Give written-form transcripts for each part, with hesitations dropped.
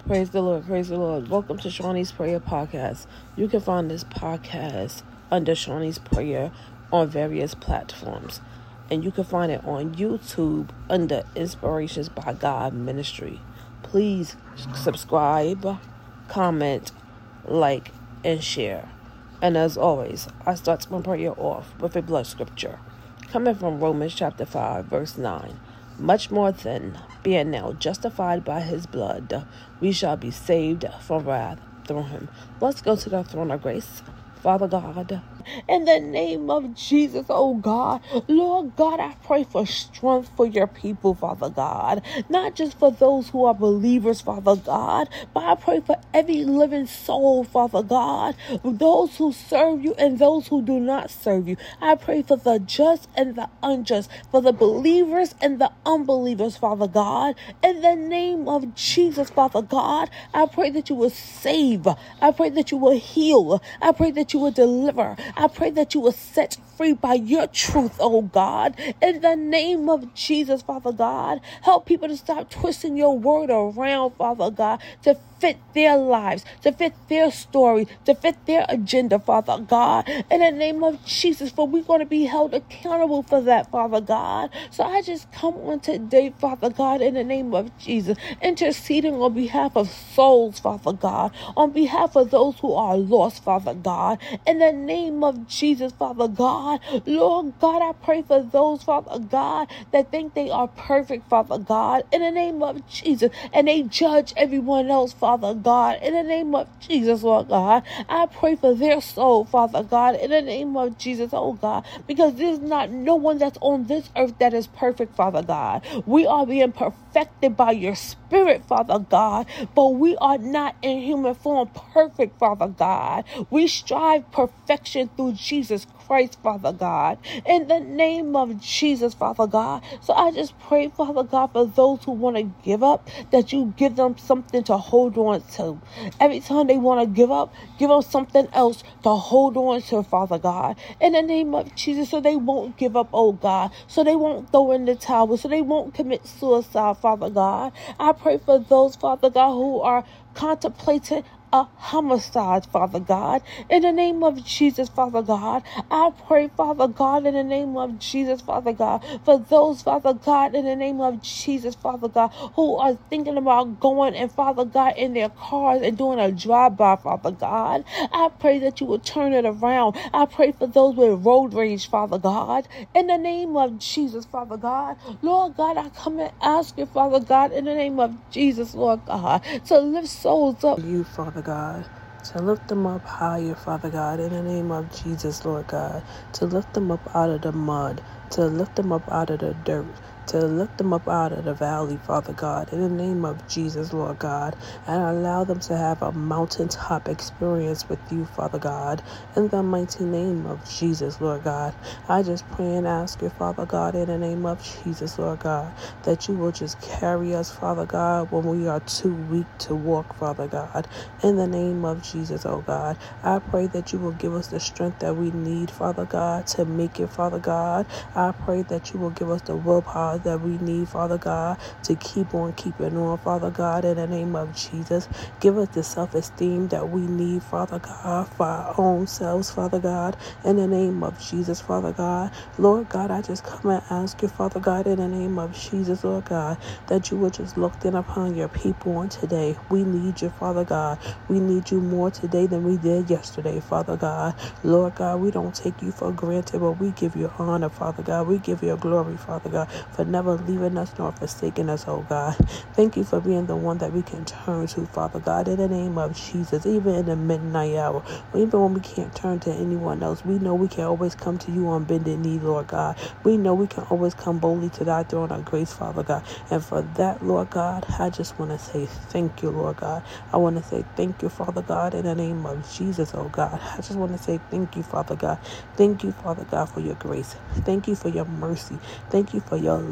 Praise the Lord, praise the Lord. Welcome to Shawnee's Prayer Podcast. You can find this podcast under Shawnee's Prayer on various platforms. And you can find it on YouTube under Inspirations by God Ministry. Please subscribe, comment, like, and share. And as always, I start my prayer off with a blood scripture coming from Romans chapter 5, verse 9. Much more then, being now justified by his blood, we shall be saved from wrath through him. Let's go to the throne of grace. Father God, in the name of Jesus, oh God, Lord God, I pray for strength for your people, Father God, not just for those who are believers, Father God, but I pray for every living soul, Father God, those who serve you and those who do not serve you. I pray for the just and the unjust, for the believers and the unbelievers, Father God, in the name of Jesus, Father God, I pray that you will save, I pray that you will heal, I pray that you will deliver. I pray that you will set free by your truth, oh God. In the name of Jesus, Father God, help people to stop twisting your word around, Father God, to fit their lives, to fit their story, to fit their agenda, Father God. In the name of Jesus, for we're going to be held accountable for that, Father God. So I just come on today, Father God, in the name of Jesus, interceding on behalf of souls, Father God, on behalf of those who are lost, Father God. In the name of Jesus, Father God, Lord God, I pray for those, Father God, that think they are perfect, Father God, in the name of Jesus, and they judge everyone else, Father God, in the name of Jesus, Lord God. I pray for their soul, Father God, in the name of Jesus, oh God, because there's not no one that's on this earth that is perfect, Father God. We are being perfected by your Spirit, Father God, but we are not in human form perfect, Father God. We strive perfection through Jesus Christ, Father God, in the name of Jesus, Father God. So I just pray, Father God, for those who want to give up, that you give them something to hold on to. Every time they want to give up, give them something else to hold on to, Father God, in the name of Jesus, so they won't give up, oh God, so they won't throw in the towel, so they won't commit suicide, Father God. I pray for those, Father God, who are contemplating a homicide, Father God, in the name of Jesus, Father God. I pray, Father God, in the name of Jesus, Father God, for those, Father God, in the name of Jesus, Father God, who are thinking about going and, Father God, in their cars and doing a drive-by, Father God. I pray that you will turn it around. I pray for those with road rage, Father God, in the name of Jesus, Father God. Lord God, I come and ask you, Father God, in the name of Jesus, Lord God, to lift souls up. You, Father God, to lift them up higher, Father God, in the name of Jesus, Lord God, to lift them up out of the mud, to lift them up out of the dirt, to lift them up out of the valley, Father God, in the name of Jesus, Lord God, and allow them to have a mountaintop experience with you, Father God, in the mighty name of Jesus, Lord God. I just pray and ask you, Father God, in the name of Jesus, Lord God, that you will just carry us, Father God, when we are too weak to walk, Father God, in the name of Jesus, oh God. I pray that you will give us the strength that we need, Father God, to make it, Father God. I pray that you will give us the willpower that we need, Father God, to keep on keeping on, Father God, in the name of Jesus. Give us the self-esteem that we need, Father God, for our own selves, Father God, in the name of Jesus, Father God. Lord God, I just come and ask you, Father God, in the name of Jesus, Lord God, that you would just look down upon your people on today. We need you, Father God. We need you more today than we did yesterday, Father God. Lord God, we don't take you for granted, but we give you honor, Father God. We give you glory, Father God, for never leaving us nor forsaking us, oh God. Thank you for being the one that we can turn to, Father God, in the name of Jesus, even in the midnight hour, even when we can't turn to anyone else. We know we can always come to you on bended knee, Lord God. We know we can always come boldly to thy throne of grace, Father God. And for that, Lord God, I just want to say thank you, Lord God. I want to say thank you, Father God, in the name of Jesus, oh God. I just want to say thank you, Father God. Thank you, Father God, for your grace. Thank you for your mercy. Thank you for your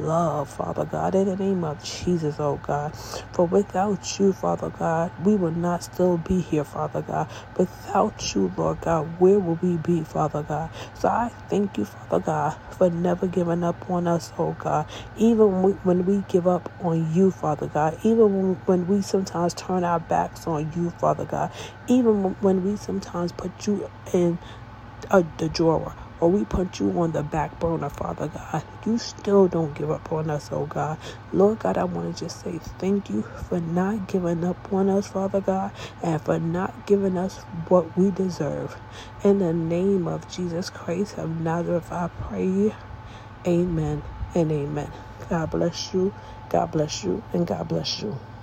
love, Father God, in the name of Jesus, oh God. For without you, Father God, we will not still be here, Father God. Without you, Lord God, where will we be, Father God? So I thank you, Father God, for never giving up on us, oh God. Even when we give up on you, Father God. Even when we sometimes turn our backs on you, Father God. Even when we sometimes put you in the drawer, or we put you on the back burner, Father God, you still don't give up on us, oh God. Lord God, I want to just say thank you for not giving up on us, Father God, and for not giving us what we deserve. In the name of Jesus Christ of Nazareth, I pray. Amen and amen. God bless you, and God bless you.